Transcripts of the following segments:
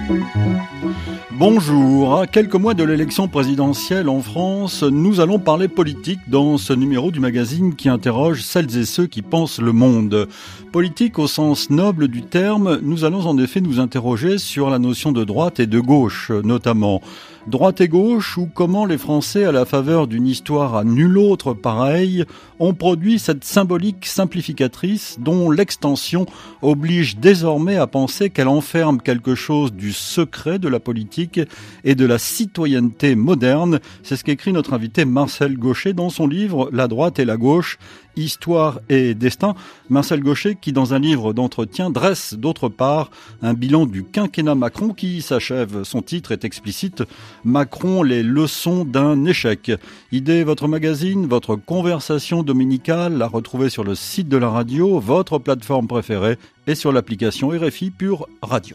Bonjour, à quelques mois de l'élection présidentielle en France, nous allons parler politique dans ce numéro du magazine qui interroge celles et ceux qui pensent le monde. Politique au sens noble du terme, nous allons en effet nous interroger sur la notion de droite et de gauche notamment. Droite et gauche, ou comment les Français, à la faveur d'une histoire à nul autre pareille, ont produit cette symbolique simplificatrice dont l'extension oblige désormais à penser qu'elle enferme quelque chose du secret de la politique et de la citoyenneté moderne. C'est ce qu'écrit notre invité Marcel Gauchet dans son livre « La droite et la gauche ». Histoire et destin. Marcel Gauchet qui, dans un livre d'entretien, dresse d'autre part un bilan du quinquennat Macron qui s'achève. Son titre est explicite. Macron, les leçons d'un échec. Idée, votre magazine, votre conversation dominicale, à retrouver sur le site de la radio, votre plateforme préférée et sur l'application RFI Pure Radio.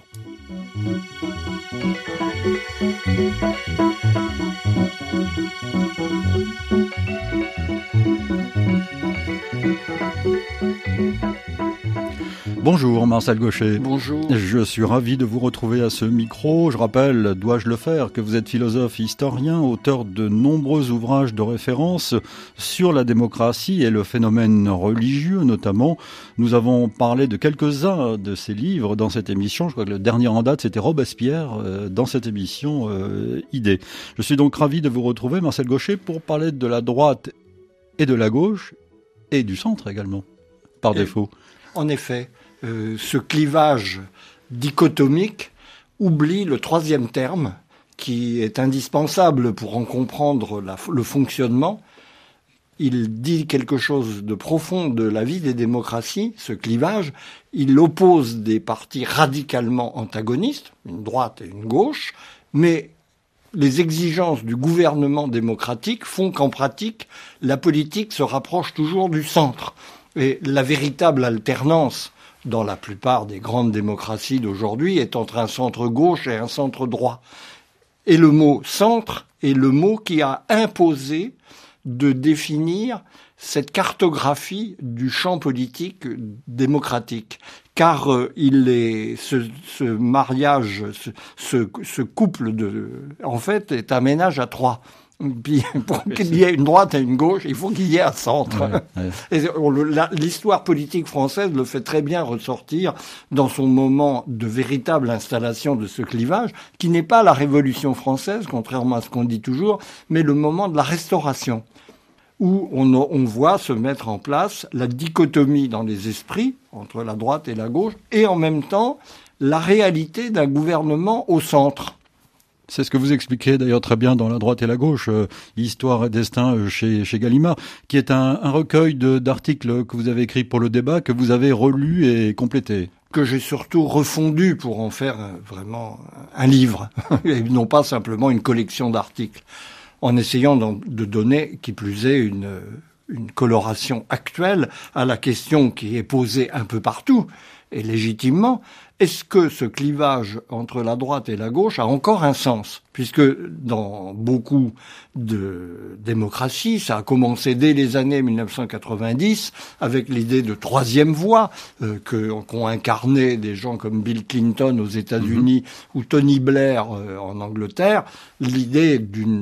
Bonjour Marcel Gauchet. Bonjour. Je suis ravi de vous retrouver à ce micro. Je rappelle, dois-je le faire, que vous êtes philosophe historien, auteur de nombreux ouvrages de référence sur la démocratie et le phénomène religieux notamment. Nous avons parlé de quelques-uns de ces livres dans cette émission. Je crois que le dernier en date, c'était Robespierre dans cette émission Idée. Je suis donc ravi de vous retrouver, Marcel Gauchet, pour parler de la droite et de la gauche et du centre également, par défaut. En effet. Ce clivage dichotomique oublie le troisième terme qui est indispensable pour en comprendre le fonctionnement. Il dit quelque chose de profond de la vie des démocraties, ce clivage. Il oppose des partis radicalement antagonistes, une droite et une gauche, mais les exigences du gouvernement démocratique font qu'en pratique, la politique se rapproche toujours du centre. Et la véritable alternance dans la plupart des grandes démocraties d'aujourd'hui, est entre un centre gauche et un centre droit. Et le mot centre est le mot qui a imposé de définir cette cartographie du champ politique démocratique. Car ce mariage, ce couple en fait, est un ménage à trois. Puis, pour qu'il y ait une droite et une gauche, il faut qu'il y ait un centre. Ouais. Et l'histoire politique française le fait très bien ressortir dans son moment de véritable installation de ce clivage, qui n'est pas la Révolution française, contrairement à ce qu'on dit toujours, mais le moment de la Restauration, où on voit se mettre en place la dichotomie dans les esprits entre la droite et la gauche, et en même temps la réalité d'un gouvernement au centre. C'est ce que vous expliquez d'ailleurs très bien dans La droite et la gauche, Histoire et destin chez Gallimard, qui est un recueil d'articles que vous avez écrits pour le débat, que vous avez relu et complété. Que j'ai surtout refondu pour en faire vraiment un livre, et non pas simplement une collection d'articles, en essayant de donner, qui plus est, une coloration actuelle à la question qui est posée un peu partout, et légitimement. Est-ce que ce clivage entre la droite et la gauche a encore un sens ? Puisque dans beaucoup de démocraties, ça a commencé dès les années 1990 avec l'idée de troisième voie qu'ont incarné des gens comme Bill Clinton aux États-Unis ou Tony Blair en Angleterre. L'idée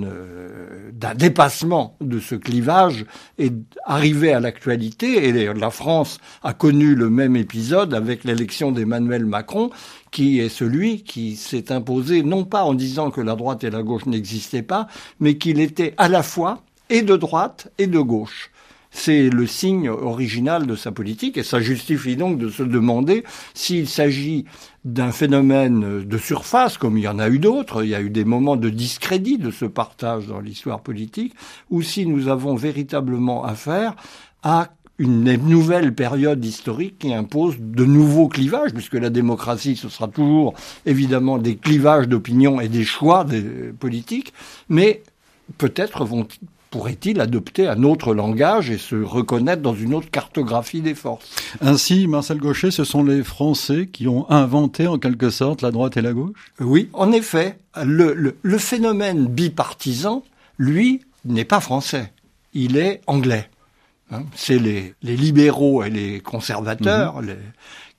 d'un dépassement de ce clivage est arrivée à l'actualité, et la France a connu le même épisode avec l'élection d'Emmanuel Macron, qui est celui qui s'est imposé, non pas en disant que la droite et la gauche n'existaient pas, mais qu'il était à la fois et de droite et de gauche. C'est le signe original de sa politique, et ça justifie donc de se demander s'il s'agit d'un phénomène de surface, comme il y en a eu d'autres, il y a eu des moments de discrédit de ce partage dans l'histoire politique, ou si nous avons véritablement affaire à une nouvelle période historique qui impose de nouveaux clivages, puisque la démocratie, ce sera toujours évidemment des clivages d'opinion et des choix politiques, mais peut-être pourrait-il adopter un autre langage et se reconnaître dans une autre cartographie des forces. Ainsi, Marcel Gauchet, ce sont les Français qui ont inventé en quelque sorte la droite et la gauche ? Oui, en effet. Le phénomène bipartisan, lui, n'est pas français. Il est anglais. C'est les libéraux et les conservateurs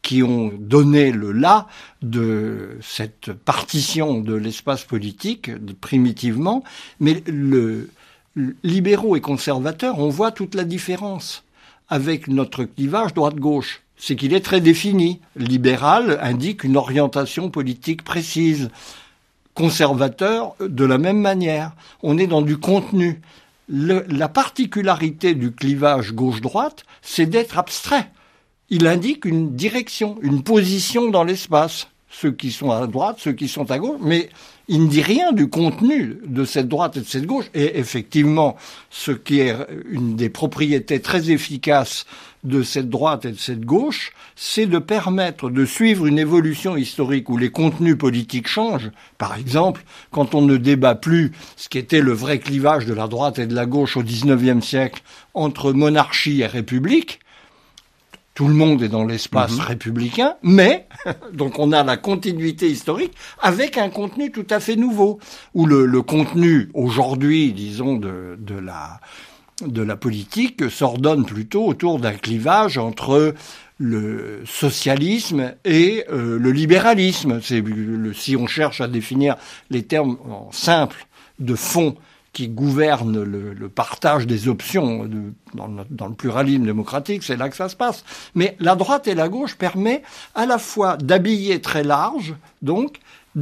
qui ont donné le là de cette partition de l'espace politique, primitivement. Mais libéraux et conservateurs, on voit toute la différence avec notre clivage droite-gauche. C'est qu'il est très défini. Libéral indique une orientation politique précise. Conservateur, de la même manière. On est dans du contenu. La particularité du clivage gauche-droite, c'est d'être abstrait. Il indique une direction, une position dans l'espace. Ceux qui sont à droite, ceux qui sont à gauche, mais il ne dit rien du contenu de cette droite et de cette gauche. Et effectivement, ce qui est une des propriétés très efficaces de cette droite et de cette gauche, c'est de permettre de suivre une évolution historique où les contenus politiques changent. Par exemple, quand on ne débat plus ce qui était le vrai clivage de la droite et de la gauche au XIXe siècle entre monarchie et république, tout le monde est dans l'espace républicain, mais donc on a la continuité historique avec un contenu tout à fait nouveau, où le contenu aujourd'hui, disons, de la politique s'ordonne plutôt autour d'un clivage entre le socialisme et le libéralisme. Si on cherche à définir les termes simples de fond qui gouverne le partage des options dans le pluralisme démocratique, c'est là que ça se passe. Mais la droite et la gauche permet à la fois d'habiller très large, donc,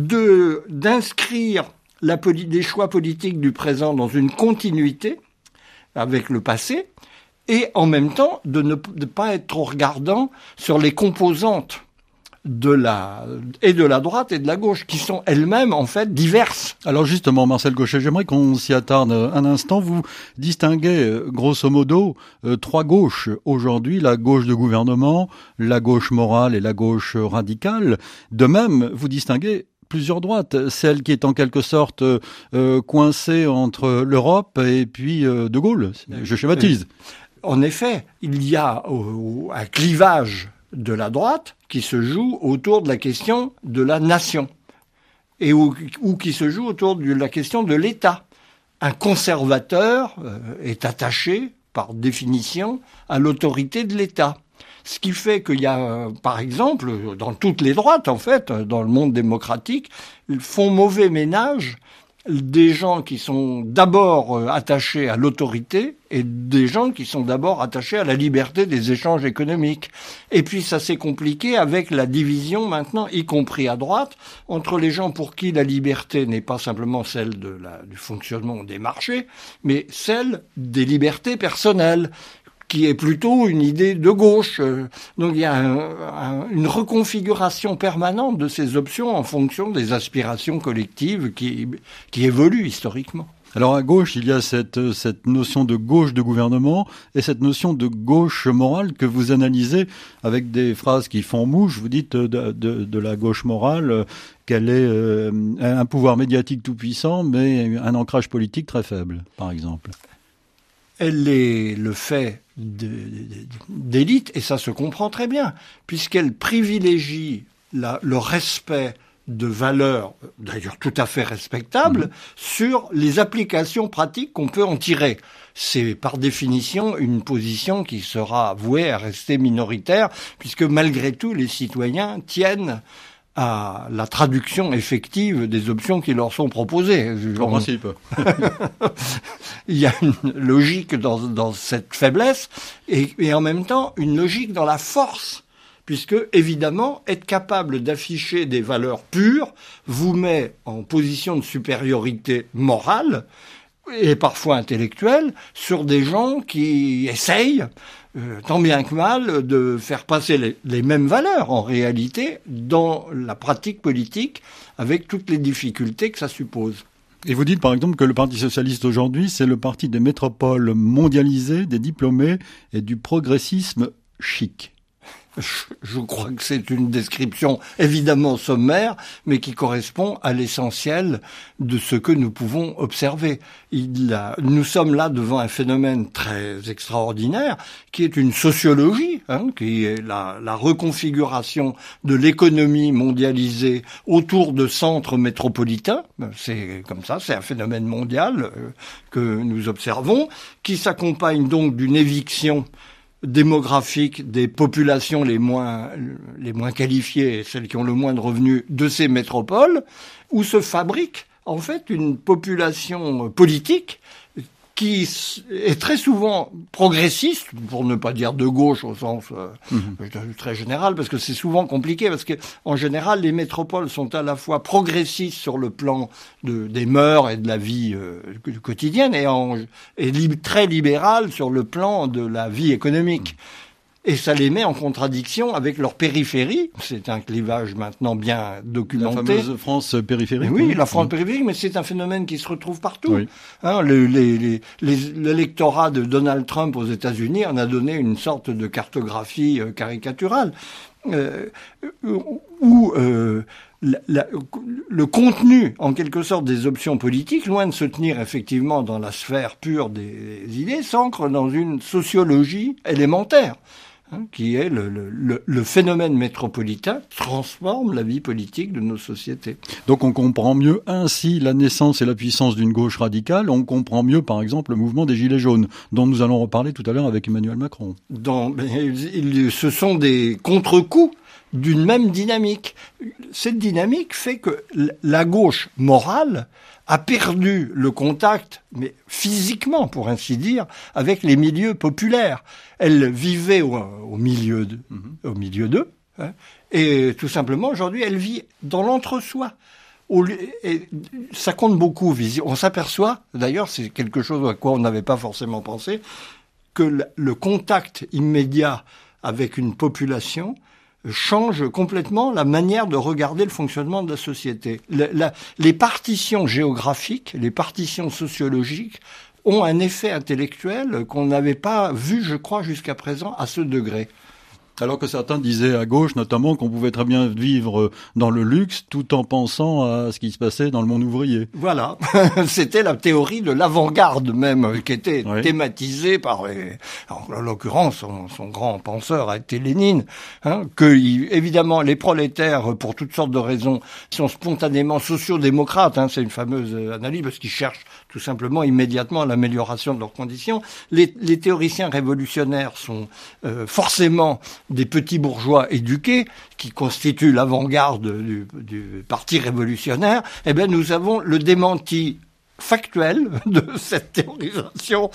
d'inscrire les choix politiques du présent dans une continuité avec le passé, et en même temps de ne pas être trop regardant sur les composantes de la droite et de la gauche, qui sont elles-mêmes, en fait, diverses. Alors justement, Marcel Gauchet, j'aimerais qu'on s'y attarde un instant. Vous distinguez, grosso modo, trois gauches aujourd'hui, la gauche de gouvernement, la gauche morale et la gauche radicale. De même, vous distinguez plusieurs droites, celle qui est en quelque sorte coincée entre l'Europe et puis De Gaulle. Je schématise. En effet, il y a un clivage de la droite qui se joue autour de la question de la nation et ou qui se joue autour de la question de l'État. Un conservateur est attaché, par définition, à l'autorité de l'État. Ce qui fait qu'il y a, par exemple, dans toutes les droites, en fait, dans le monde démocratique, font mauvais ménage des gens qui sont d'abord attachés à l'autorité et des gens qui sont d'abord attachés à la liberté des échanges économiques. Et puis ça s'est compliqué avec la division maintenant, y compris à droite, entre les gens pour qui la liberté n'est pas simplement celle du fonctionnement des marchés, mais celle des libertés personnelles, qui est plutôt une idée de gauche. Donc il y a une reconfiguration permanente de ces options en fonction des aspirations collectives qui évoluent historiquement. Alors à gauche, il y a cette notion de gauche de gouvernement et cette notion de gauche morale que vous analysez avec des phrases qui font mouche. Vous dites de la gauche morale qu'elle est un pouvoir médiatique tout puissant, mais un ancrage politique très faible, par exemple. Elle est le fait d'élite, et ça se comprend très bien, puisqu'elle privilégie le respect de valeurs, d'ailleurs tout à fait respectables, sur les applications pratiques qu'on peut en tirer. C'est par définition une position qui sera vouée à rester minoritaire, puisque malgré tout les citoyens tiennent à la traduction effective des options qui leur sont proposées. En principe. Il y a une logique dans cette faiblesse et en même temps une logique dans la force, puisque évidemment être capable d'afficher des valeurs pures vous met en position de supériorité morale et parfois intellectuelle sur des gens qui essayent tant bien que mal de faire passer les mêmes valeurs en réalité dans la pratique politique avec toutes les difficultés que ça suppose. Et vous dites par exemple que le Parti socialiste aujourd'hui, c'est le parti des métropoles mondialisées, des diplômés et du progressisme chic. Je crois que c'est une description évidemment sommaire, mais qui correspond à l'essentiel de ce que nous pouvons observer. Nous sommes là devant un phénomène très extraordinaire, qui est une sociologie, qui est la reconfiguration de l'économie mondialisée autour de centres métropolitains. C'est comme ça, c'est un phénomène mondial que nous observons, qui s'accompagne donc d'une éviction démographique des populations les moins qualifiées, celles qui ont le moins de revenus de ces métropoles, où se fabrique en fait une population politique qui est très souvent progressiste, pour ne pas dire de gauche au sens très général, parce que c'est souvent compliqué, parce que en général les métropoles sont à la fois progressistes sur le plan des mœurs et de la vie quotidienne, et très libérales sur le plan de la vie économique. Et ça les met en contradiction avec leur périphérie. C'est un clivage maintenant bien documenté. La fameuse France périphérique. Oui, la France périphérique, mais c'est un phénomène qui se retrouve partout. Oui. L'électorat de Donald Trump aux États-Unis en a donné une sorte de cartographie caricaturale, où le contenu, en quelque sorte, des options politiques, loin de se tenir effectivement dans la sphère pure des idées, s'ancre dans une sociologie élémentaire, qui est le phénomène métropolitain transforme la vie politique de nos sociétés. Donc on comprend mieux ainsi la naissance et la puissance d'une gauche radicale, on comprend mieux par exemple le mouvement des Gilets jaunes, dont nous allons reparler tout à l'heure avec Emmanuel Macron. Ce sont des contre-coups d'une même dynamique. Cette dynamique fait que la gauche morale a perdu le contact, mais physiquement, pour ainsi dire, avec les milieux populaires. Elle vivait au milieu d'eux, et tout simplement, aujourd'hui, elle vit dans l'entre-soi. Et ça compte beaucoup. On s'aperçoit, d'ailleurs, c'est quelque chose à quoi on n'avait pas forcément pensé, que le contact immédiat avec une population change complètement la manière de regarder le fonctionnement de la société. Les partitions géographiques, les partitions sociologiques ont un effet intellectuel qu'on n'avait pas vu, je crois, jusqu'à présent à ce degré. Alors que certains disaient à gauche, notamment, qu'on pouvait très bien vivre dans le luxe tout en pensant à ce qui se passait dans le monde ouvrier. Voilà, c'était la théorie de l'avant-garde même, qui était thématisée par, en l'occurrence, son grand penseur a été Lénine, que évidemment les prolétaires, pour toutes sortes de raisons, sont spontanément sociodémocrates, c'est une fameuse analyse, parce qu'ils cherchent tout simplement immédiatement l'amélioration de leurs conditions. Les théoriciens révolutionnaires sont forcément des petits bourgeois éduqués qui constituent l'avant-garde du parti révolutionnaire. Eh bien, nous avons le démenti factuel de cette théorisation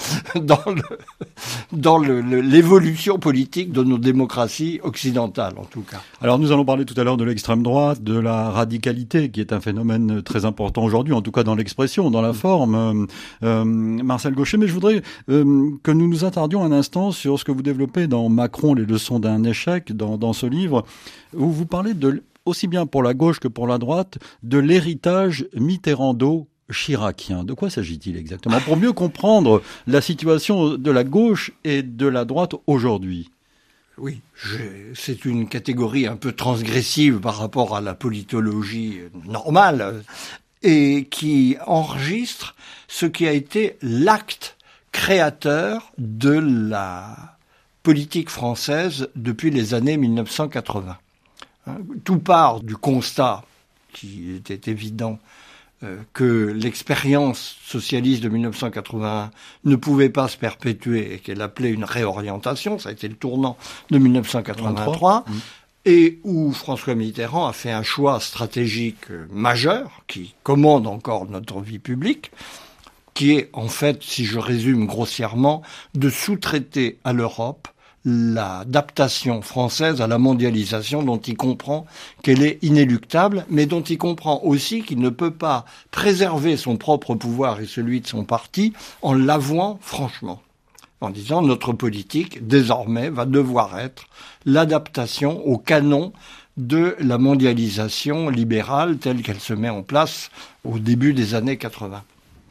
dans l'évolution politique de nos démocraties occidentales, en tout cas. Alors, nous allons parler tout à l'heure de l'extrême droite, de la radicalité, qui est un phénomène très important aujourd'hui, en tout cas dans l'expression, dans la forme. Marcel Gauchet, mais je voudrais que nous nous attardions un instant sur ce que vous développez dans Macron, les leçons d'un échec, dans ce livre, où vous parlez aussi bien pour la gauche que pour la droite, de l'héritage mitterrando-chiracien. De quoi s'agit-il exactement? Pour mieux comprendre la situation de la gauche et de la droite aujourd'hui. Oui, c'est une catégorie un peu transgressive par rapport à la politologie normale et qui enregistre ce qui a été l'acte créateur de la politique française depuis les années 1980. Tout part du constat qui était évident que l'expérience socialiste de 1981 ne pouvait pas se perpétuer et qu'elle appelait une réorientation, ça a été le tournant de 1983, et où François Mitterrand a fait un choix stratégique majeur qui commande encore notre vie publique, qui est en fait, si je résume grossièrement, de sous-traiter à l'Europe l'adaptation française à la mondialisation, dont il comprend qu'elle est inéluctable, mais dont il comprend aussi qu'il ne peut pas préserver son propre pouvoir et celui de son parti en l'avouant franchement, en disant notre politique désormais va devoir être l'adaptation au canon de la mondialisation libérale telle qu'elle se met en place au début des années 80.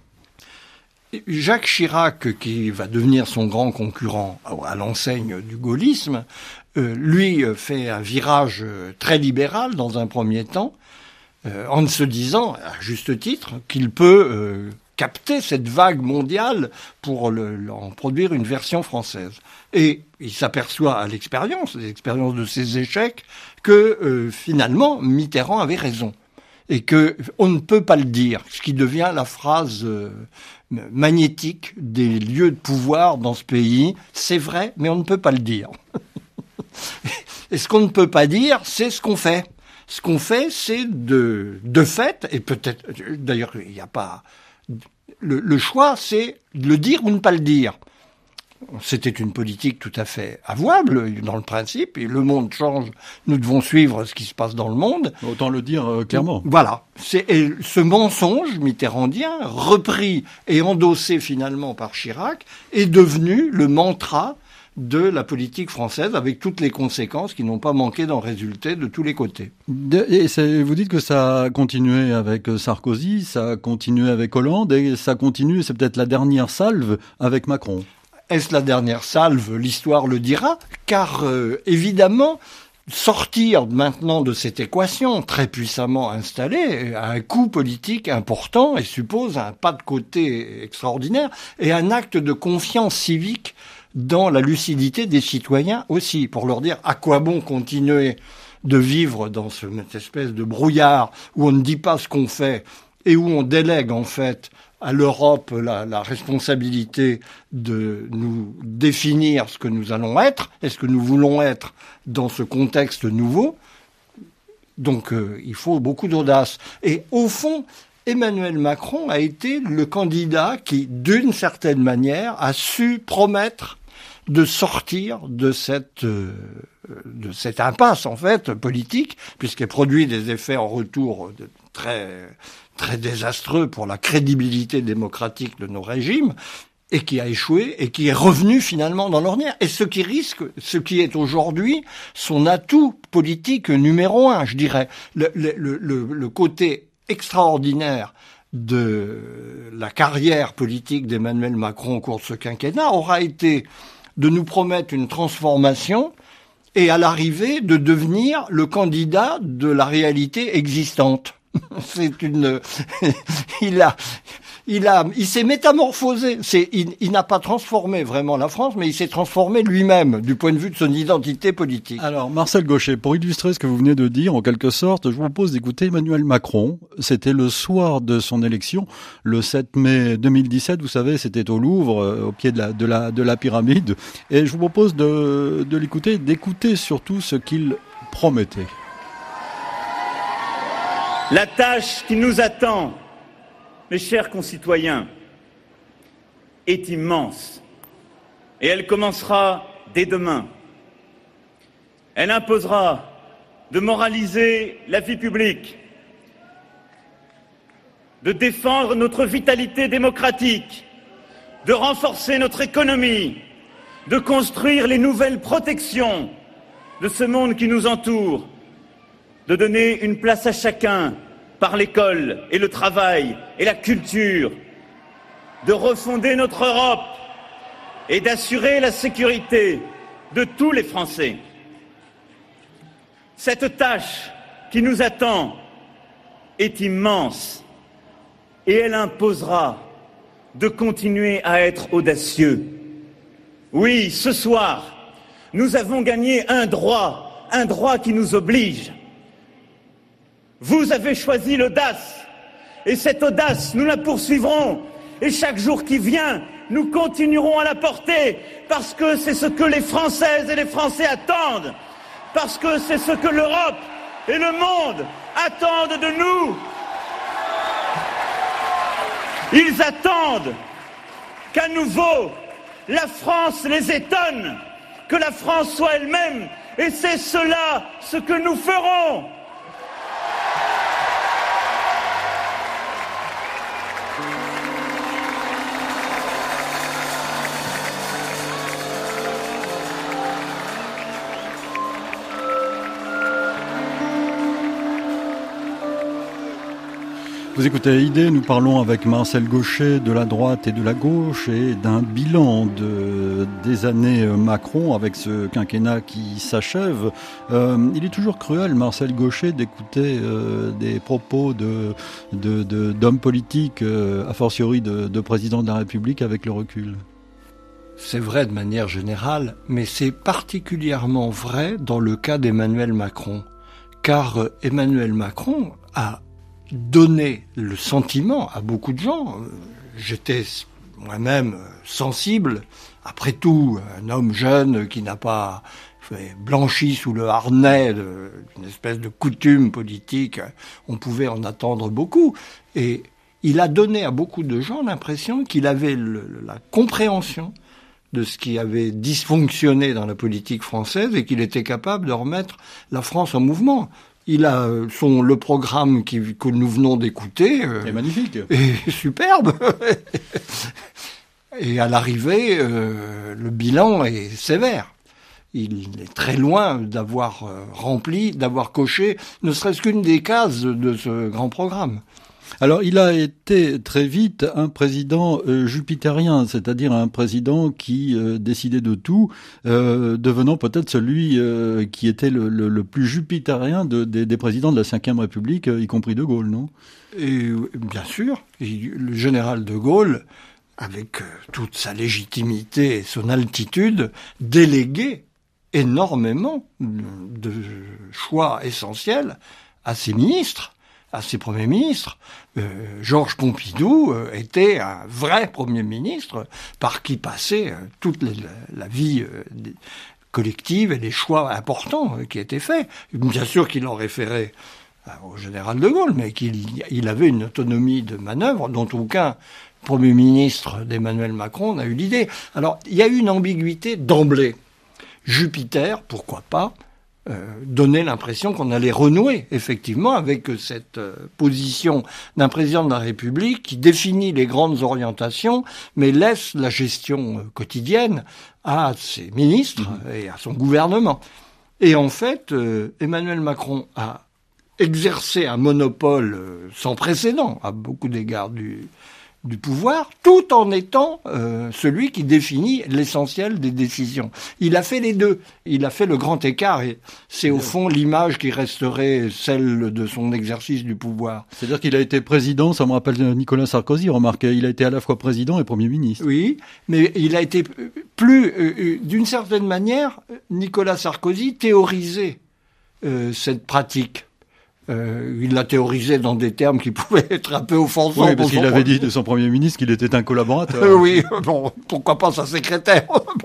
Jacques Chirac, qui va devenir son grand concurrent à l'enseigne du gaullisme, lui fait un virage très libéral dans un premier temps, en se disant, à juste titre, qu'il peut capter cette vague mondiale pour en produire une version française. Et il s'aperçoit à l'expérience de ses échecs, que finalement Mitterrand avait raison. et que on ne peut pas le dire, ce qui devient la phrase magnétique des lieux de pouvoir dans ce pays. C'est vrai, mais on ne peut pas le dire. Et ce qu'on ne peut pas dire, c'est ce qu'on fait. Ce qu'on fait, c'est de fait, et peut-être, d'ailleurs, il n'y a pas, le choix, c'est de le dire ou ne pas le dire. C'était une politique tout à fait avouable dans le principe, et le monde change, nous devons suivre ce qui se passe dans le monde. Autant le dire clairement. Voilà. Et ce mensonge mitterrandien, repris et endossé finalement par Chirac, est devenu le mantra de la politique française, avec toutes les conséquences qui n'ont pas manqué d'en résulter de tous les côtés. Et vous dites que ça a continué avec Sarkozy, ça a continué avec Hollande, et ça continue, c'est peut-être la dernière salve, avec Macron. Est-ce la dernière salve? L'histoire le dira, car évidemment, sortir maintenant de cette équation très puissamment installée a un coût politique important et suppose un pas de côté extraordinaire et un acte de confiance civique dans la lucidité des citoyens aussi, pour leur dire à quoi bon continuer de vivre dans cette espèce de brouillard où on ne dit pas ce qu'on fait et où on délègue en fait à l'Europe la responsabilité de nous définir ce que nous allons être et ce que nous voulons être dans ce contexte nouveau. Donc il faut beaucoup d'audace. Et au fond, Emmanuel Macron a été le candidat qui, d'une certaine manière, a su promettre de sortir de cette impasse, en fait, politique, puisqu'elle produit des effets en retour très, très désastreux pour la crédibilité démocratique de nos régimes, et qui a échoué, et qui est revenu finalement dans l'ornière. Et ce qui est aujourd'hui son atout politique numéro 1, je dirais. Le côté extraordinaire de la carrière politique d'Emmanuel Macron au cours de ce quinquennat aura été de nous promettre une transformation et à l'arrivée de devenir le candidat de la réalité existante. Il s'est métamorphosé. Il n'a pas transformé vraiment la France, mais il s'est transformé lui-même du point de vue de son identité politique. Alors, Marcel Gauchet, pour illustrer ce que vous venez de dire, en quelque sorte, je vous propose d'écouter Emmanuel Macron. C'était le soir de son élection, le 7 mai 2017. Vous savez, c'était au Louvre, au pied de la pyramide. Et je vous propose de l'écouter, d'écouter surtout ce qu'il promettait. La tâche qui nous attend, mes chers concitoyens, est immense et elle commencera dès demain. Elle imposera de moraliser la vie publique, de défendre notre vitalité démocratique, de renforcer notre économie, de construire les nouvelles protections de ce monde qui nous entoure, de donner une place à chacun par l'école et le travail et la culture, de refonder notre Europe et d'assurer la sécurité de tous les Français. Cette tâche qui nous attend est immense et elle imposera de continuer à être audacieux. Oui, ce soir, nous avons gagné un droit qui nous oblige. Vous avez choisi l'audace, et cette audace, nous la poursuivrons, et chaque jour qui vient, nous continuerons à la porter, parce que c'est ce que les Françaises et les Français attendent, parce que c'est ce que l'Europe et le monde attendent de nous. Ils attendent qu'à nouveau, la France les étonne, que la France soit elle-même, et c'est cela ce que nous ferons. Vous écoutez Idée, nous parlons avec Marcel Gauchet de la droite et de la gauche et d'un bilan des années Macron avec ce quinquennat qui s'achève. Il est toujours cruel, Marcel Gauchet, d'écouter des propos d'hommes politiques, a fortiori de président de la République, avec le recul. C'est vrai de manière générale, mais c'est particulièrement vrai dans le cas d'Emmanuel Macron. Car Emmanuel Macron a donné le sentiment à beaucoup de gens. J'étais moi-même sensible. Après tout, un homme jeune qui n'a pas blanchi sous le harnais d'une espèce de coutume politique, on pouvait en attendre beaucoup. Et il a donné à beaucoup de gens l'impression qu'il avait la compréhension de ce qui avait dysfonctionné dans la politique française et qu'il était capable de remettre la France en mouvement. Il a le programme que nous venons d'écouter. C'est magnifique. Et superbe. Et à l'arrivée, le bilan est sévère. Il est très loin d'avoir rempli, d'avoir coché, ne serait-ce qu'une des cases de ce grand programme. Alors, il a été très vite un président jupitérien, c'est-à-dire un président qui décidait de tout, devenant peut-être celui qui était le plus jupitérien des présidents de la Ve République, y compris de Gaulle, non ? Et bien sûr, le général de Gaulle, avec toute sa légitimité et son altitude, déléguait énormément de choix essentiels à ses ministres, à ses premiers ministres. Georges Pompidou était un vrai premier ministre par qui passait toute la vie collective et les choix importants qui étaient faits. Bien sûr qu'il en référait au général de Gaulle, mais qu'il avait une autonomie de manœuvre dont aucun Premier ministre d'Emmanuel Macron n'a eu l'idée. Alors, il y a eu une ambiguïté d'emblée. Jupiter, pourquoi pas, donnait l'impression qu'on allait renouer effectivement avec cette position d'un président de la République qui définit les grandes orientations, mais laisse la gestion quotidienne à ses ministres et à son gouvernement. Et en fait, Emmanuel Macron a exercé un monopole sans précédent à beaucoup d'égards du pouvoir, tout en étant celui qui définit l'essentiel des décisions. Il a fait les deux. Il a fait le grand écart et c'est au fond l'image qui resterait celle de son exercice du pouvoir. C'est-à-dire qu'il a été président, ça me rappelle Nicolas Sarkozy, remarquez, il a été à la fois président et Premier ministre. Oui, mais il a été plus, d'une certaine manière, Nicolas Sarkozy théorisait cette pratique. Il l'a théorisé dans des termes qui pouvaient être un peu offensants. Oui, parce qu'il avait dit de son Premier ministre qu'il était un collaborateur. Oui, bon, pourquoi pas sa secrétaire.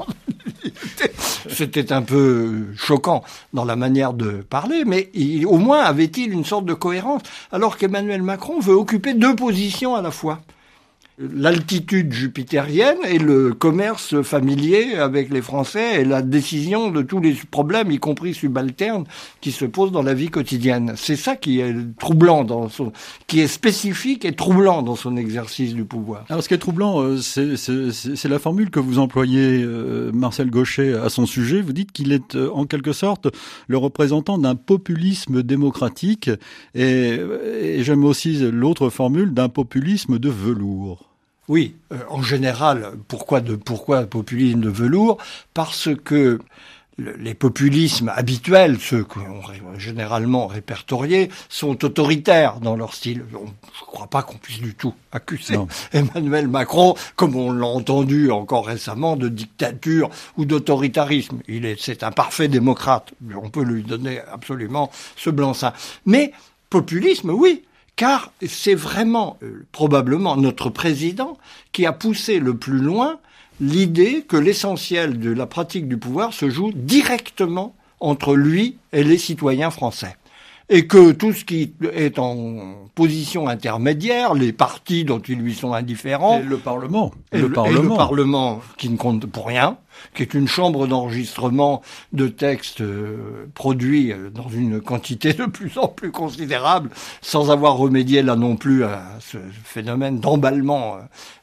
C'était un peu choquant dans la manière de parler, mais au moins avait-il une sorte de cohérence, alors qu'Emmanuel Macron veut occuper deux positions à la fois. L'altitude jupitérienne et le commerce familier avec les Français et la décision de tous les problèmes, y compris subalternes, qui se posent dans la vie quotidienne. C'est ça qui est troublant qui est spécifique et troublant dans son exercice du pouvoir. Alors, ce qui est troublant, c'est la formule que vous employez, Marcel Gauchet, à son sujet. Vous dites qu'il est, en quelque sorte, le représentant d'un populisme démocratique et j'aime aussi l'autre formule d'un populisme de velours. Oui, en général, pourquoi populisme de velours ? Parce que les populismes habituels, ceux qu'on généralement répertoriés, sont autoritaires dans leur style. Je ne crois pas qu'on puisse du tout accuser Emmanuel Macron, comme on l'a entendu encore récemment, de dictature ou d'autoritarisme. C'est un parfait démocrate. On peut lui donner absolument ce blanc-seing. Mais populisme, oui. Car c'est vraiment, probablement, notre président qui a poussé le plus loin l'idée que l'essentiel de la pratique du pouvoir se joue directement entre lui et les citoyens français. Et que tout ce qui est en position intermédiaire, les partis dont ils lui sont indifférents... Et le Parlement. Et le Parlement qui ne compte pour rien, qui est une chambre d'enregistrement de textes produits dans une quantité de plus en plus considérable, sans avoir remédié là non plus à ce phénomène d'emballement.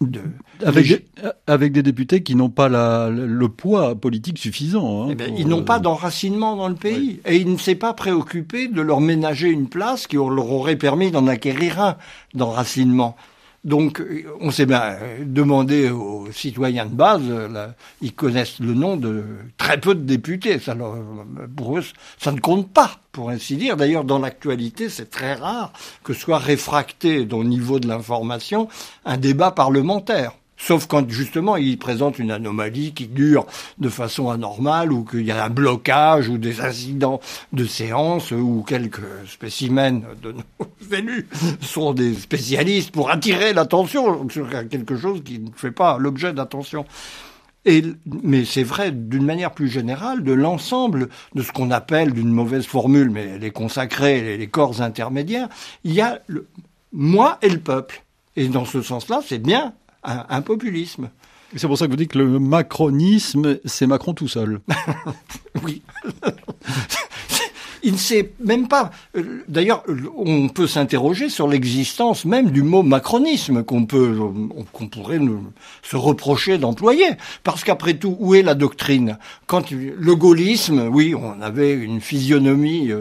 Avec des députés qui n'ont pas le poids politique suffisant. Hein, ils n'ont pas d'enracinement dans le pays. Oui. Et il ne s'est pas préoccupé de leur ménager une place qui leur aurait permis d'en acquérir un d'enracinement. Donc, on s'est bien demandé aux citoyens de base, ils connaissent le nom de très peu de députés. Pour eux, ça ne compte pas, pour ainsi dire. D'ailleurs, dans l'actualité, c'est très rare que soit réfracté, au niveau de l'information, un débat parlementaire. Sauf quand, justement, il présente une anomalie qui dure de façon anormale ou qu'il y a un blocage ou des incidents de séance ou quelques spécimens de nos élus sont des spécialistes pour attirer l'attention sur quelque chose qui ne fait pas l'objet d'attention. Mais c'est vrai, d'une manière plus générale, de l'ensemble de ce qu'on appelle d'une mauvaise formule, mais les consacrés, les corps intermédiaires, il y a moi et le peuple. Et dans ce sens-là, c'est bien un populisme. C'est pour ça que vous dites que le macronisme, c'est Macron tout seul. Oui. Il ne sait même pas. D'ailleurs, on peut s'interroger sur l'existence même du mot macronisme qu'on pourrait se reprocher d'employer. Parce qu'après tout, où est la doctrine? Quand le gaullisme, oui, on avait une physionomie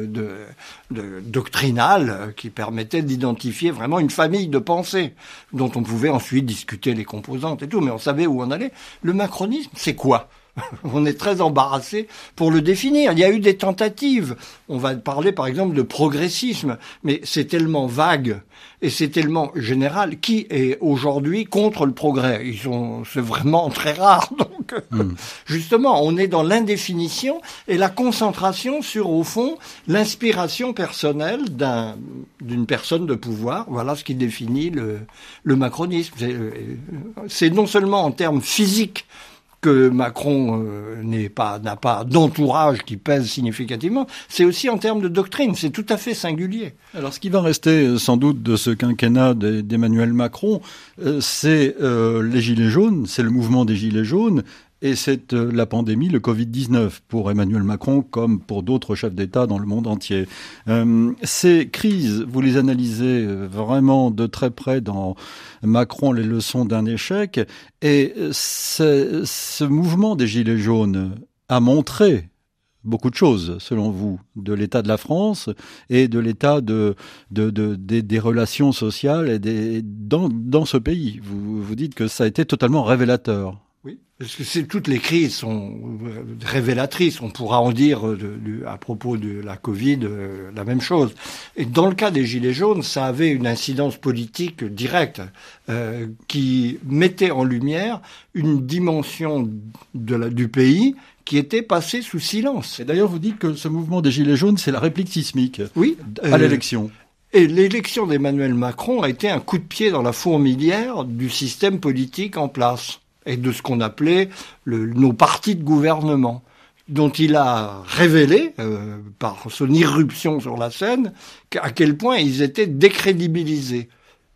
doctrinale qui permettait d'identifier vraiment une famille de pensées dont on pouvait ensuite discuter les composantes et tout, mais on savait où on allait. Le macronisme, c'est quoi? On est très embarrassé pour le définir. Il y a eu des tentatives. On va parler par exemple de progressisme, mais c'est tellement vague et c'est tellement général. Qui est aujourd'hui contre le progrès? C'est vraiment très rare. Donc, justement, on est dans l'indéfinition et la concentration sur, au fond, l'inspiration personnelle d'une personne de pouvoir. Voilà ce qui définit le macronisme. C'est non seulement en termes physiques que Macron n'a pas d'entourage qui pèse significativement, c'est aussi en termes de doctrine, c'est tout à fait singulier. Alors ce qui va rester sans doute de ce quinquennat d'Emmanuel Macron, c'est les Gilets jaunes, c'est le mouvement des Gilets jaunes, et c'est la pandémie, le Covid-19, pour Emmanuel Macron comme pour d'autres chefs d'État dans le monde entier. Ces crises, vous les analysez vraiment de très près dans Macron, les leçons d'un échec. Et ce mouvement des Gilets jaunes a montré beaucoup de choses, selon vous, de l'état de la France et de l'état des relations sociales et dans ce pays. Vous dites que ça a été totalement révélateur. Oui, parce que toutes les crises sont révélatrices. On pourra en dire à propos de la Covid la même chose. Et dans le cas des Gilets jaunes, ça avait une incidence politique directe qui mettait en lumière une dimension du pays qui était passée sous silence. Et d'ailleurs, vous dites que ce mouvement des Gilets jaunes, c'est la réplique sismique à l'élection. Et l'élection d'Emmanuel Macron a été un coup de pied dans la fourmilière du système politique en place et de ce qu'on appelait nos partis de gouvernement, dont il a révélé, par son irruption sur la scène, à quel point ils étaient décrédibilisés.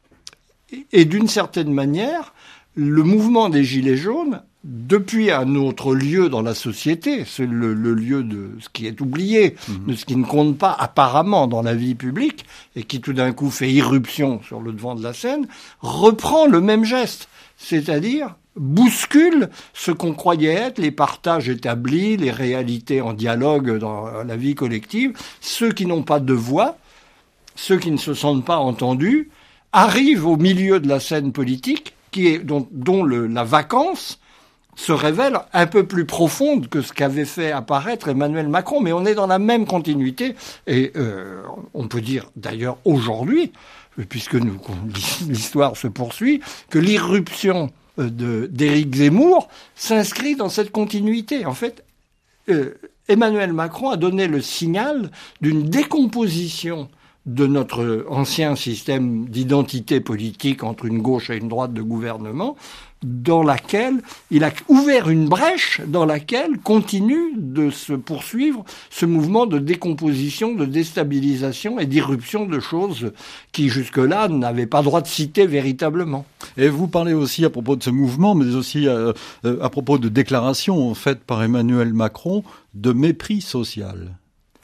Et d'une certaine manière, le mouvement des Gilets jaunes, depuis un autre lieu dans la société, c'est le lieu de ce qui est oublié, de ce qui ne compte pas apparemment dans la vie publique, et qui tout d'un coup fait irruption sur le devant de la scène, reprend le même geste, c'est-à-dire bouscule ce qu'on croyait être les partages établis, les réalités en dialogue dans la vie collective. Ceux qui n'ont pas de voix, ceux qui ne se sentent pas entendus, arrivent au milieu de la scène politique dont la vacance se révèle un peu plus profonde que ce qu'avait fait apparaître Emmanuel Macron. Mais on est dans la même continuité et on peut dire d'ailleurs aujourd'hui, puisque l'histoire se poursuit, que l'irruption d'Éric Zemmour s'inscrit dans cette continuité. En fait, Emmanuel Macron a donné le signal d'une décomposition de notre ancien système d'identité politique entre une gauche et une droite de gouvernement, dans laquelle il a ouvert une brèche dans laquelle continue de se poursuivre ce mouvement de décomposition, de déstabilisation et d'irruption de choses qui jusque-là n'avaient pas droit de citer véritablement. Et vous parlez aussi à propos de ce mouvement, mais aussi à propos de déclarations faites par Emmanuel Macron de mépris social.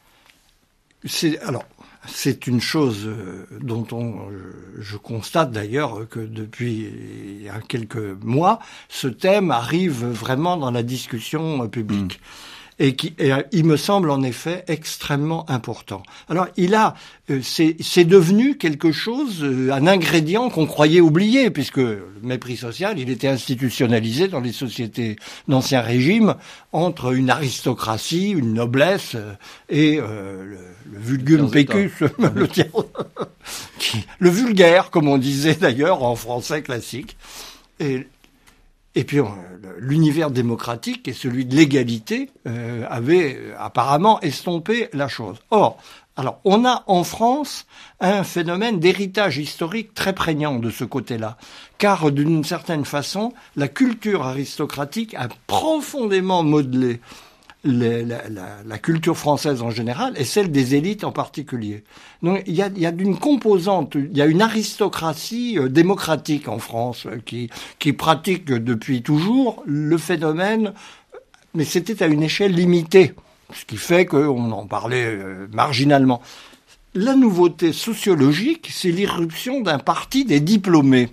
C'est une chose dont je constate d'ailleurs que depuis quelques mois, ce thème arrive vraiment dans la discussion publique. Et il me semble en effet extrêmement important. Alors c'est devenu quelque chose, un ingrédient qu'on croyait oublié, puisque le mépris social, il était institutionnalisé dans les sociétés d'Ancien Régime entre une aristocratie, une noblesse et le vulgum pecus, le vulgaire, comme on disait d'ailleurs en français classique. Et Et puis l'univers démocratique et celui de l'égalité avaient apparemment estompé la chose. Or, alors, on a en France un phénomène d'héritage historique très prégnant de ce côté-là, car d'une certaine façon, la culture aristocratique a profondément modelé la culture française en général et celle des élites en particulier. Donc il y a d'une composante, il y a une aristocratie démocratique en France qui pratique depuis toujours le phénomène, mais c'était à une échelle limitée. Ce qui fait qu'on en parlait marginalement. La nouveauté sociologique, c'est l'irruption d'un parti des diplômés.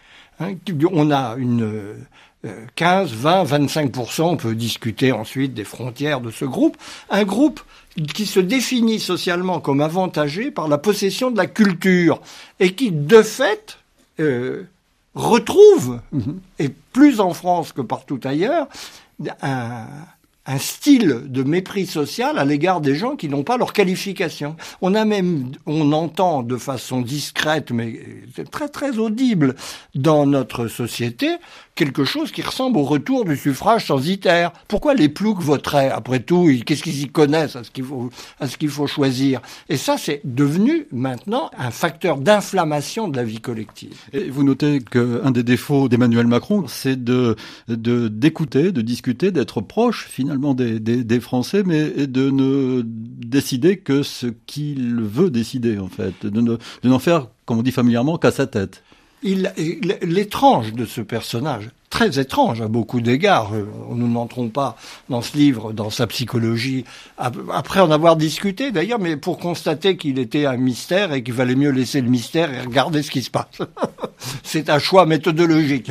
On a une 15, 20, 25%, on peut discuter ensuite des frontières de ce groupe. Un groupe qui se définit socialement comme avantagé par la possession de la culture et qui, de fait, retrouve, et plus en France que partout ailleurs, un style de mépris social à l'égard des gens qui n'ont pas leur qualification. On entend de façon discrète, mais très très audible dans notre société, quelque chose qui ressemble au retour du suffrage censitaire. Pourquoi les ploucs voteraient, après tout? Qu'est-ce qu'ils y connaissent à ce qu'il faut choisir? Et ça, c'est devenu maintenant un facteur d'inflammation de la vie collective. Et vous notez qu'un des défauts d'Emmanuel Macron, c'est d'écouter, de discuter, d'être proche finalement des Français, mais de ne décider que ce qu'il veut décider en fait, de n'en faire, comme on dit familièrement, qu'à sa tête. L'étrange de ce personnage, très étrange à beaucoup d'égards, nous n'entrons pas dans ce livre, dans sa psychologie, après en avoir discuté d'ailleurs, mais pour constater qu'il était un mystère et qu'il valait mieux laisser le mystère et regarder ce qui se passe. C'est un choix méthodologique.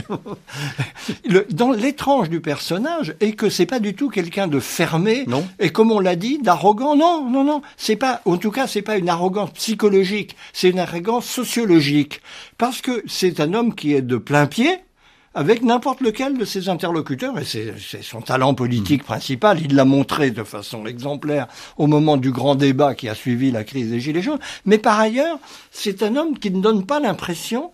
Dans l'étrange du personnage est que c'est pas du tout quelqu'un de fermé, non. Et comme on l'a dit, d'arrogant. Non. C'est pas, en tout cas, c'est pas une arrogance psychologique, c'est une arrogance sociologique. Parce que c'est un homme qui est de plein pied, avec n'importe lequel de ses interlocuteurs, et c'est son talent politique principal, il l'a montré de façon exemplaire au moment du grand débat qui a suivi la crise des Gilets jaunes, mais par ailleurs, c'est un homme qui ne donne pas l'impression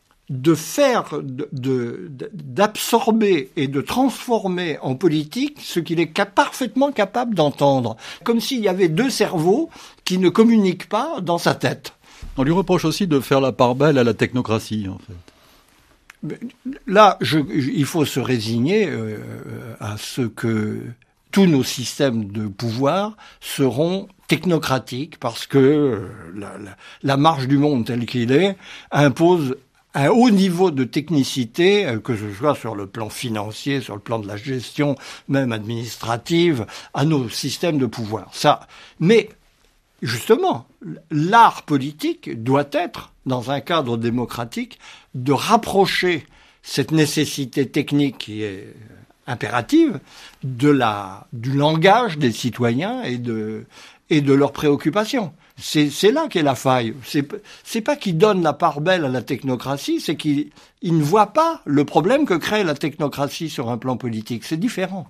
d'absorber et de transformer en politique ce qu'il est parfaitement capable d'entendre, comme s'il y avait deux cerveaux qui ne communiquent pas dans sa tête. On lui reproche aussi de faire la part belle à la technocratie, en fait. Là, il faut se résigner à ce que tous nos systèmes de pouvoir seront technocratiques parce que la marche du monde tel qu'il est impose un haut niveau de technicité, que ce soit sur le plan financier, sur le plan de la gestion, même administrative, à nos systèmes de pouvoir. Ça, mais justement, l'art politique doit être, dans un cadre démocratique, de rapprocher cette nécessité technique qui est impérative du langage des citoyens et de leurs préoccupations. C'est là qu'est la faille. C'est pas qu'ils donnent la part belle à la technocratie, c'est qu'ils ne voient pas le problème que crée la technocratie sur un plan politique. C'est différent.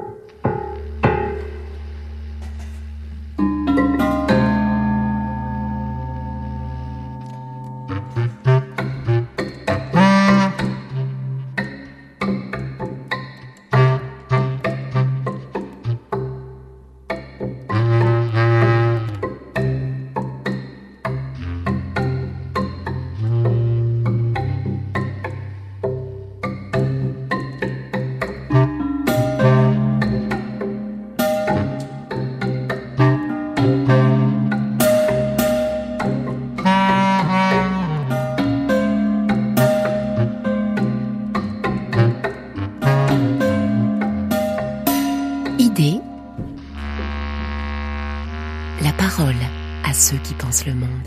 La parole à ceux qui pensent le monde.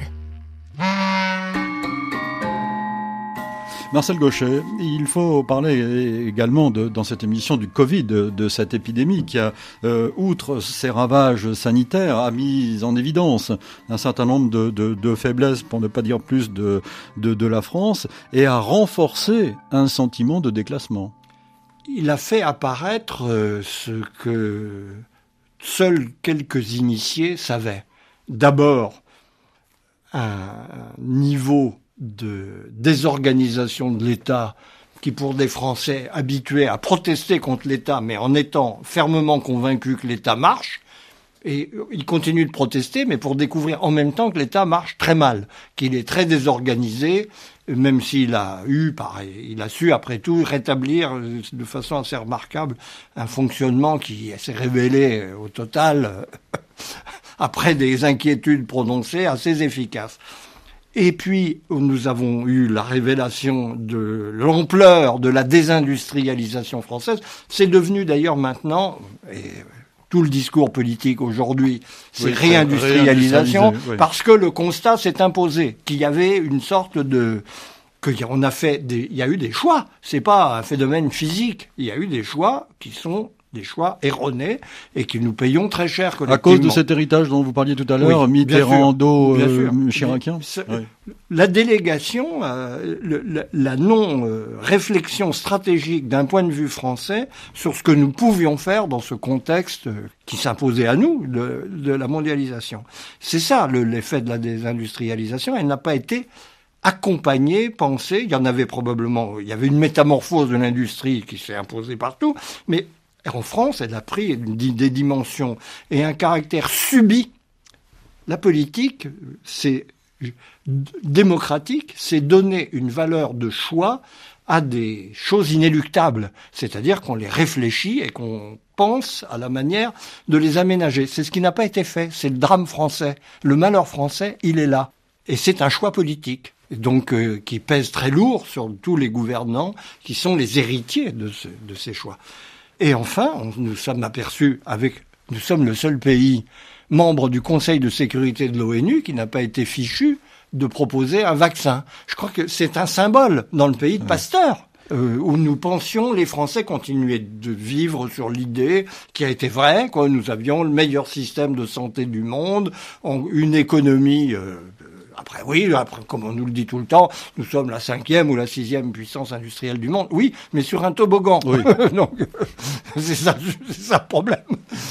Marcel Gauchet, il faut parler également dans cette émission du Covid, de cette épidémie qui a, outre ses ravages sanitaires, a mis en évidence un certain nombre de faiblesses, pour ne pas dire plus, de la France, et a renforcé un sentiment de déclassement. Il a fait apparaître ce que seuls quelques initiés savaient. D'abord, un niveau de désorganisation de l'État qui, pour des Français habitués à protester contre l'État, mais en étant fermement convaincus que l'État marche, et ils continuent de protester, mais pour découvrir en même temps que l'État marche très mal, qu'il est très désorganisé, même s'il a il a su après tout rétablir de façon assez remarquable un fonctionnement qui s'est révélé au total, après des inquiétudes prononcées, assez efficace. Et puis, nous avons eu la révélation de l'ampleur de la désindustrialisation française. C'est devenu d'ailleurs maintenant, et tout le discours politique aujourd'hui, c'est réindustrialisation, parce que le constat s'est imposé, qu'il y avait une sorte de... il y a eu des choix. C'est pas un phénomène physique. Il y a eu des choix qui sont des choix erronés et que nous payons très cher collectivement. À cause de cet héritage dont vous parliez tout à l'heure, oui, Mitterrando-Chiracien. La délégation, la non-réflexion stratégique d'un point de vue français sur ce que nous pouvions faire dans ce contexte qui s'imposait à nous de la mondialisation. C'est ça l'effet de la désindustrialisation. Elle n'a pas été accompagnée, pensée. Il y avait une métamorphose de l'industrie qui s'est imposée partout, mais en France, elle a pris des dimensions et un caractère subi. La politique, c'est démocratique, c'est donner une valeur de choix à des choses inéluctables. C'est-à-dire qu'on les réfléchit et qu'on pense à la manière de les aménager. C'est ce qui n'a pas été fait. C'est le drame français. Le malheur français, il est là. Et c'est un choix politique. Donc, qui pèse très lourd sur tous les gouvernants qui sont les héritiers de ces choix. Et enfin, nous sommes aperçus nous sommes le seul pays membre du Conseil de sécurité de l'ONU qui n'a pas été fichu de proposer un vaccin. Je crois que c'est un symbole dans le pays de Pasteur, où nous pensions, les Français continuaient de vivre sur l'idée qui a été vraie, quoi. Nous avions le meilleur système de santé du monde, une économie... Après, comme on nous le dit tout le temps, nous sommes la 5e ou la 6e puissance industrielle du monde. Oui, mais sur un toboggan. Oui. Donc, c'est ça le problème.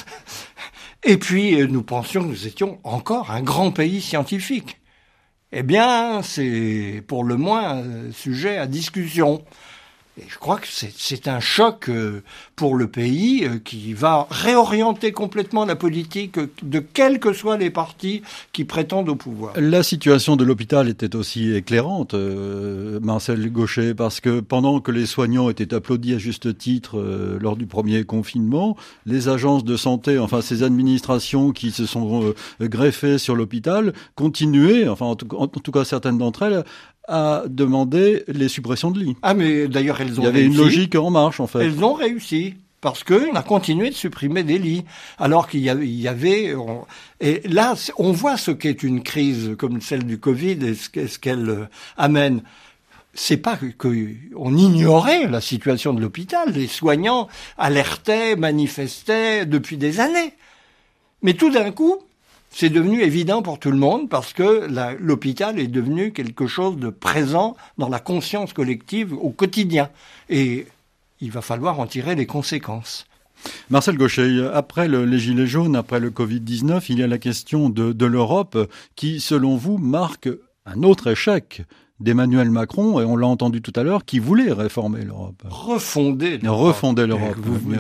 Et puis, nous pensions que nous étions encore un grand pays scientifique. Eh bien, c'est pour le moins sujet à discussion. Et je crois que c'est un choc pour le pays qui va réorienter complètement la politique de quels que soient les partis qui prétendent au pouvoir. La situation de l'hôpital était aussi éclairante, Marcel Gauchet, parce que pendant que les soignants étaient applaudis à juste titre lors du premier confinement, les agences de santé, enfin ces administrations qui se sont greffées sur l'hôpital, continuaient, enfin en tout cas certaines d'entre elles, à demander les suppressions de lits. Ah, mais d'ailleurs, elles ont réussi. Il y avait une logique en marche, en fait. Elles ont réussi. Parce qu'on a continué de supprimer des lits. Alors qu'il y avait et là, on voit ce qu'est une crise comme celle du Covid et ce qu'elle amène. C'est pas qu'on ignorait la situation de l'hôpital. Les soignants alertaient, manifestaient depuis des années. Mais tout d'un coup, c'est devenu évident pour tout le monde parce que l'hôpital est devenu quelque chose de présent dans la conscience collective au quotidien. Et il va falloir en tirer les conséquences. Marcel Gauchet, après les Gilets jaunes, après le Covid-19, il y a la question de l'Europe qui, selon vous, marque un autre échec d'Emmanuel Macron, et on l'a entendu tout à l'heure, qui voulait réformer l'Europe. Refonder l'Europe.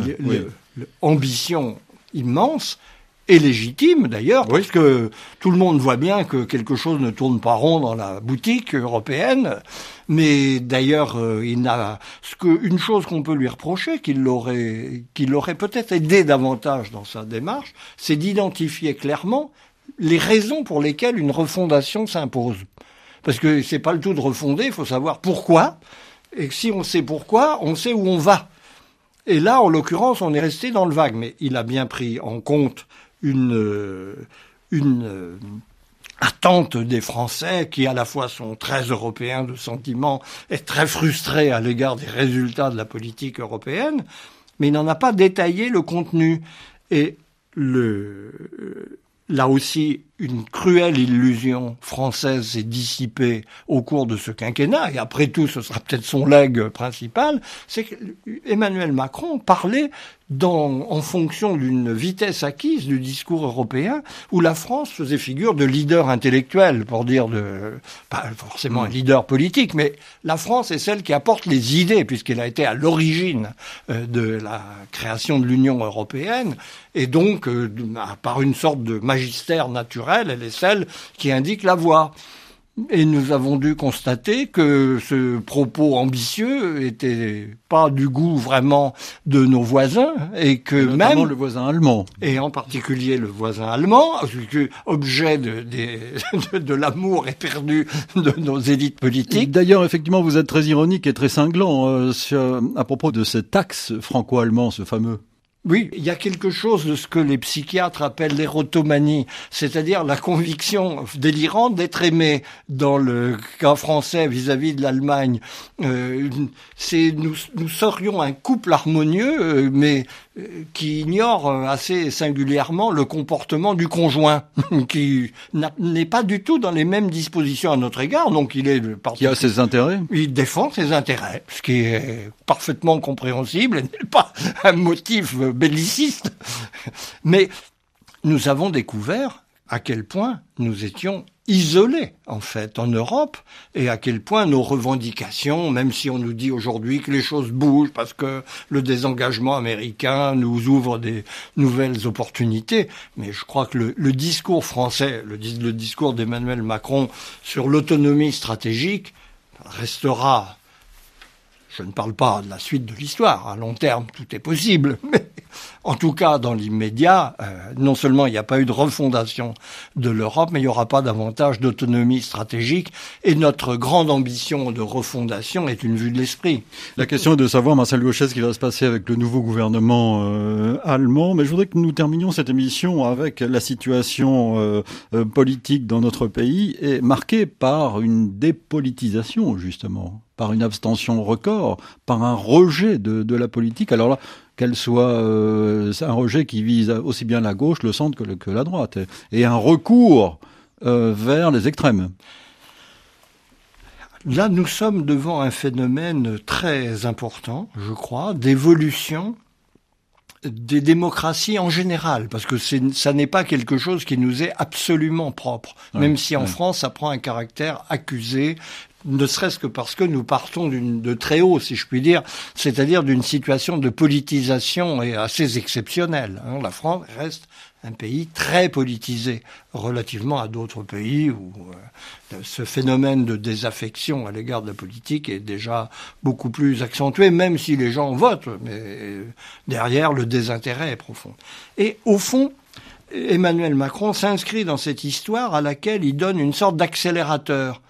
Ambition immense. Et légitime d'ailleurs, oui. Parce que tout le monde voit bien que quelque chose ne tourne pas rond dans la boutique européenne. Mais d'ailleurs, une chose qu'on peut lui reprocher, qu'il aurait peut-être aidé davantage dans sa démarche, c'est d'identifier clairement les raisons pour lesquelles une refondation s'impose. Parce que c'est pas le tout de refonder, il faut savoir pourquoi. Et si on sait pourquoi, on sait où on va. Et là, en l'occurrence, on est resté dans le vague. Mais il a bien pris en compte une attente des Français qui à la fois sont très européens de sentiment et très frustrés à l'égard des résultats de la politique européenne, mais il n'en a pas détaillé le contenu. Et là aussi, une cruelle illusion française s'est dissipée au cours de ce quinquennat, et après tout, ce sera peut-être son legs principal, c'est qu'Emmanuel Macron parlait en fonction d'une vitesse acquise du discours européen, où la France faisait figure de leader intellectuel, pour dire pas forcément un leader politique, mais la France est celle qui apporte les idées, puisqu'elle a été à l'origine de la création de l'Union européenne, et donc, par une sorte de magistère naturel, elle est celle qui indique la voie. Et nous avons dû constater que ce propos ambitieux était pas du goût vraiment de nos voisins, et que notamment même le voisin allemand, et en particulier le voisin allemand, objet de l'amour éperdu de nos élites politiques. D'ailleurs, effectivement, vous êtes très ironique et très cinglant à propos de cet axe franco-allemand, ce fameux. Oui, il y a quelque chose de ce que les psychiatres appellent l'érotomanie, c'est-à-dire la conviction délirante d'être aimé dans le cas français vis-à-vis de l'Allemagne. Nous serions un couple harmonieux, mais qui ignore assez singulièrement le comportement du conjoint, qui n'est pas du tout dans les mêmes dispositions à notre égard, donc qui a ses intérêts. Il défend ses intérêts, ce qui est parfaitement compréhensible et n'est pas un motif belliciste. Mais nous avons découvert à quel point nous étions isolés, en fait, en Europe, et à quel point nos revendications, même si on nous dit aujourd'hui que les choses bougent parce que le désengagement américain nous ouvre des nouvelles opportunités, mais je crois que le discours français, le discours d'Emmanuel Macron sur l'autonomie stratégique restera. Je ne parle pas de la suite de l'histoire. À long terme, tout est possible. Mais en tout cas, dans l'immédiat, non seulement il n'y a pas eu de refondation de l'Europe, mais il n'y aura pas davantage d'autonomie stratégique. Et notre grande ambition de refondation est une vue de l'esprit. La question est de savoir, Marcel Gauchet, ce qui va se passer avec le nouveau gouvernement allemand. Mais je voudrais que nous terminions cette émission avec la situation politique dans notre pays, et marquée par une dépolitisation, justement, par une abstention record, par un rejet de la politique. Alors là, qu'elle soit un rejet qui vise aussi bien la gauche, le centre que la droite, et un recours vers les extrêmes. Là, nous sommes devant un phénomène très important, je crois, d'évolution des démocraties en général, parce que ça n'est pas quelque chose qui nous est absolument propre, même si en France, ça prend un caractère accusé, ne serait-ce que parce que nous partons de très haut, si je puis dire, c'est-à-dire d'une situation de politisation assez exceptionnelle. La France reste un pays très politisé, relativement à d'autres pays où ce phénomène de désaffection à l'égard de la politique est déjà beaucoup plus accentué, même si les gens votent, mais derrière, le désintérêt est profond. Et au fond, Emmanuel Macron s'inscrit dans cette histoire à laquelle il donne une sorte d'accélérateur.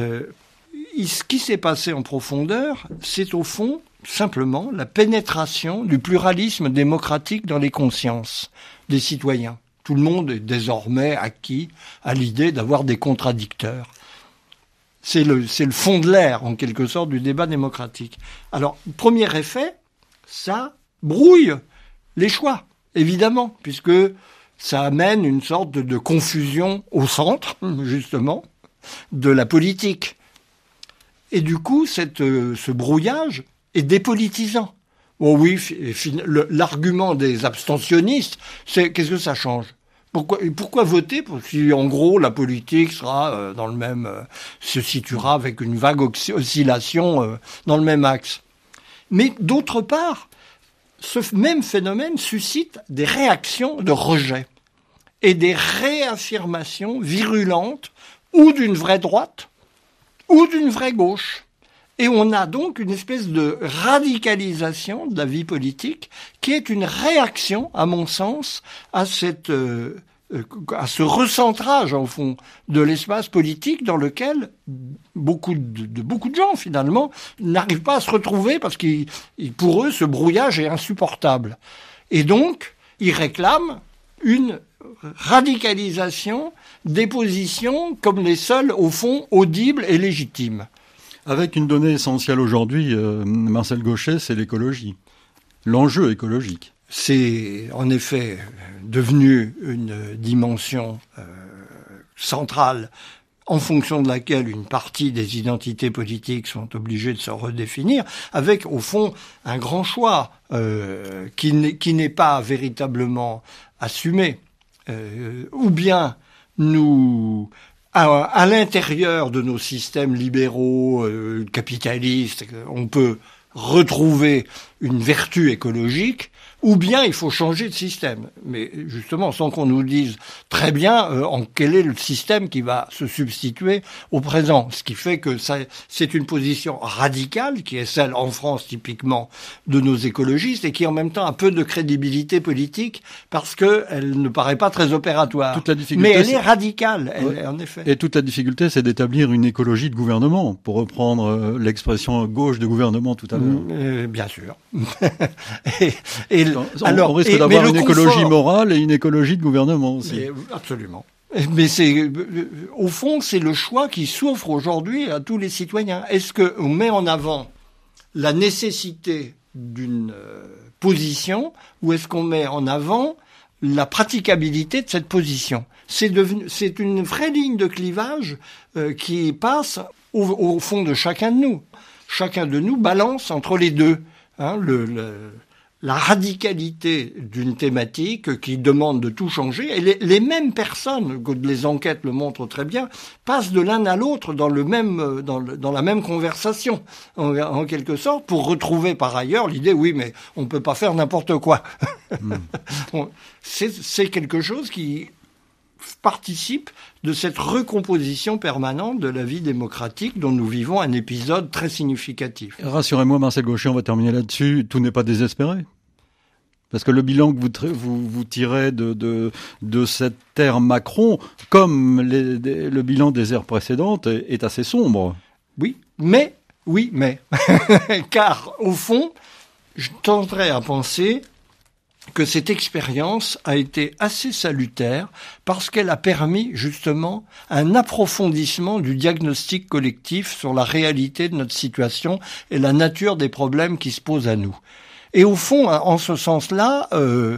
Ce qui s'est passé en profondeur, c'est au fond simplement la pénétration du pluralisme démocratique dans les consciences des citoyens. Tout le monde est désormais acquis à l'idée d'avoir des contradicteurs. C'est le fond de l'air, en quelque sorte, du débat démocratique. Alors, premier effet, ça brouille les choix, évidemment, puisque ça amène une sorte de confusion au centre, justement, de la politique. Et du coup, ce brouillage est dépolitisant. Bon oui, l'argument des abstentionnistes, c'est qu'est-ce que ça change ? Pourquoi voter ? Parce que, en gros, la politique sera dans le même, se situera avec une vague oscillation dans le même axe. Mais d'autre part, ce même phénomène suscite des réactions de rejet et des réaffirmations virulentes ou d'une vraie droite ou d'une vraie gauche. Et on a donc une espèce de radicalisation de la vie politique qui est une réaction, à mon sens, à ce recentrage, au fond, de l'espace politique dans lequel beaucoup de gens, finalement, n'arrivent pas à se retrouver parce que pour eux, ce brouillage est insupportable. Et donc, ils réclament une radicalisation des positions comme les seules, au fond, audibles et légitimes. Avec une donnée essentielle aujourd'hui, Marcel Gauchet, c'est l'écologie, l'enjeu écologique. C'est en effet devenu une dimension centrale en fonction de laquelle une partie des identités politiques sont obligées de se redéfinir, avec au fond un grand choix qui n'est pas véritablement assumé. Ou bien nous, à l'intérieur de nos systèmes libéraux, capitalistes, on peut retrouver une vertu écologique, ou bien il faut changer de système. Mais justement, sans qu'on nous dise très bien quel est le système qui va se substituer au présent. Ce qui fait que c'est une position radicale, qui est celle en France typiquement de nos écologistes, et qui en même temps a peu de crédibilité politique, parce qu'elle ne paraît pas très opératoire. Toute la difficulté, mais elle est radicale, en effet. Et toute la difficulté, c'est d'établir une écologie de gouvernement, pour reprendre l'expression gauche de gouvernement tout à l'heure. Bien sûr. On risque d'avoir une écologie morale et une écologie de gouvernement aussi. Absolument. Mais au fond, c'est le choix qui s'offre aujourd'hui à tous les citoyens. Est-ce qu'on met en avant la nécessité d'une position, ou est-ce qu'on met en avant la praticabilité de cette position? C'est une vraie ligne de clivage qui passe au fond de chacun de nous. Chacun de nous balance entre les deux. La radicalité d'une thématique qui demande de tout changer, et les mêmes personnes, que les enquêtes le montrent très bien, passent de l'un à l'autre dans la même conversation, en quelque sorte, pour retrouver par ailleurs l'idée, oui, mais on peut pas faire n'importe quoi. C'est quelque chose qui participe de cette recomposition permanente de la vie démocratique dont nous vivons un épisode très significatif. Rassurez-moi, Marcel Gauchet, on va terminer là-dessus. Tout n'est pas désespéré. Parce que le bilan que vous tirez de cette ère Macron, comme le bilan des ères précédentes, est assez sombre. Oui, mais. Car, au fond, je tendrais à penser que cette expérience a été assez salutaire parce qu'elle a permis justement un approfondissement du diagnostic collectif sur la réalité de notre situation et la nature des problèmes qui se posent à nous. Et au fond, en ce sens-là,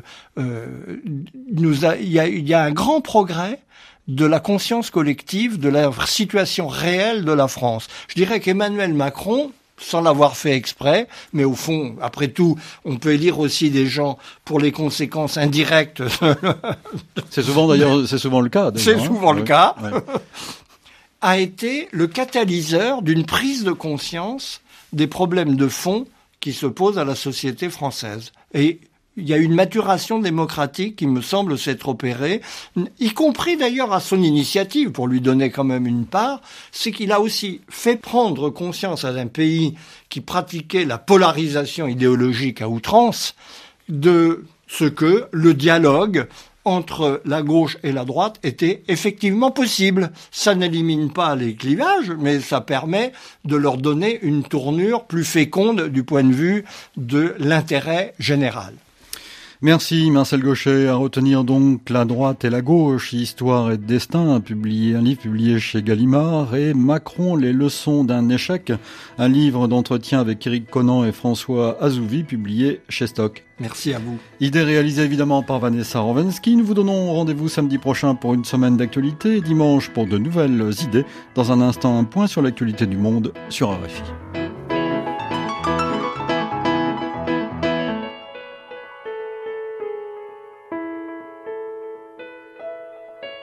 il y a un grand progrès de la conscience collective, de la situation réelle de la France. Je dirais qu'Emmanuel Macron, sans l'avoir fait exprès, mais au fond, après tout, on peut élire aussi des gens pour les conséquences indirectes. C'est souvent le cas. C'est souvent le cas. A été le catalyseur d'une prise de conscience des problèmes de fond qui se posent à la société française. Et il y a une maturation démocratique qui me semble s'être opérée, y compris d'ailleurs à son initiative, pour lui donner quand même une part, c'est qu'il a aussi fait prendre conscience à un pays qui pratiquait la polarisation idéologique à outrance de ce que le dialogue entre la gauche et la droite était effectivement possible. Ça n'élimine pas les clivages, mais ça permet de leur donner une tournure plus féconde du point de vue de l'intérêt général. Merci Marcel Gauchet. À retenir donc La droite et la gauche, histoire et destin, un livre publié chez Gallimard, et Macron, les leçons d'un échec, un livre d'entretien avec Éric Conan et François Azouvi, publié chez Stock. Merci à vous. Idée réalisée évidemment par Vanessa Rovensky. Nous vous donnons rendez-vous samedi prochain pour une semaine d'actualité et dimanche pour de nouvelles idées. Dans un instant, un point sur l'actualité du monde sur RFI.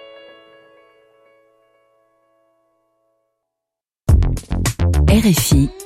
RFI